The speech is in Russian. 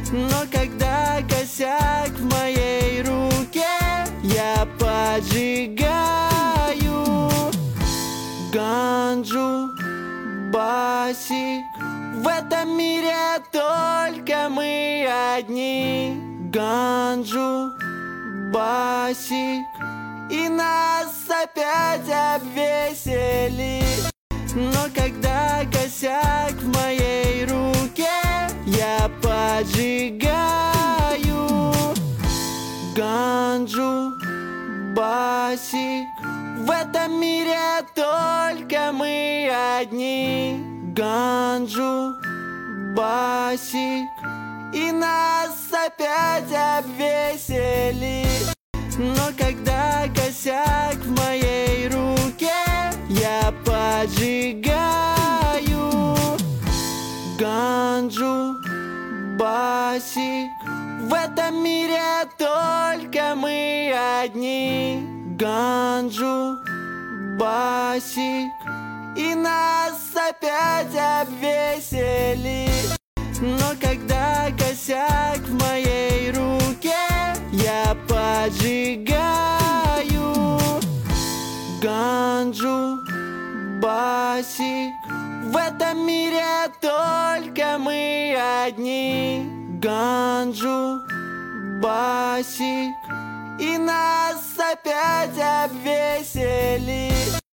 Но когда косяк в моей руке, я поджигаю ганджу, басик. В этом мире только мы одни. Ганджу, басик, и нас опять обвесили. Но когда косяк в моей руке, я поджигаю ганджу, басик. В этом мире только мы одни. Ганджу, басик, и нас опять обвесили. Но когда косяк в моей руке, я поджигаю ганджу, басик. В этом мире только мы одни. Ганджу, басик, и нас опять обвесили. Но когда косяк в моей руке, я поджигаю ганджу, басик. В этом мире только мы одни. Ганджу, басик, и нас опять обвесили.